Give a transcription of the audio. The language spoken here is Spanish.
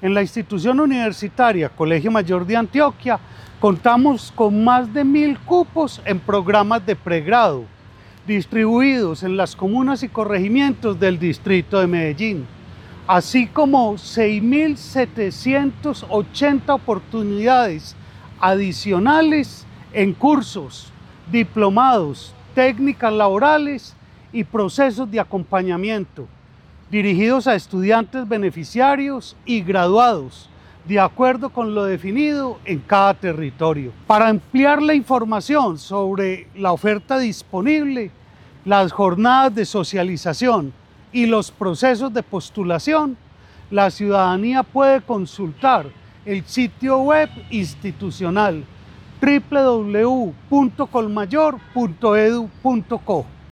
En la institución universitaria Colegio Mayor de Antioquia contamos con más de 1000 cupos en programas de pregrado, distribuidos en las comunas y corregimientos del distrito de Medellín, así como 6.780 oportunidades adicionales en cursos, diplomados, técnicas laborales y procesos de acompañamiento, dirigidos a estudiantes beneficiarios y graduados, de acuerdo con lo definido en cada territorio. Para ampliar la información sobre la oferta disponible, las jornadas de socialización y los procesos de postulación, la ciudadanía puede consultar el sitio web institucional www.colmayor.edu.co.